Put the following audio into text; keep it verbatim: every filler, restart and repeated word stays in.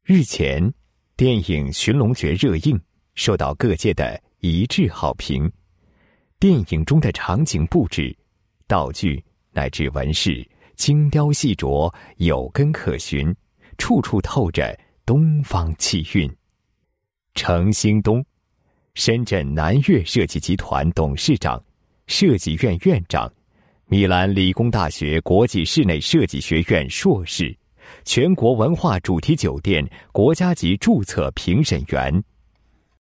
日前，电影《寻龙诀》热映，受到各界的一致好评。电影中的场景布置、道具乃至纹饰精雕细琢，有根可循，处处透着东方气韵。程兴东，深圳南粤设计集团董事长、设计院院长，米兰理工大学国际室内设计学院硕士，全国文化主题酒店国家级注册评审员。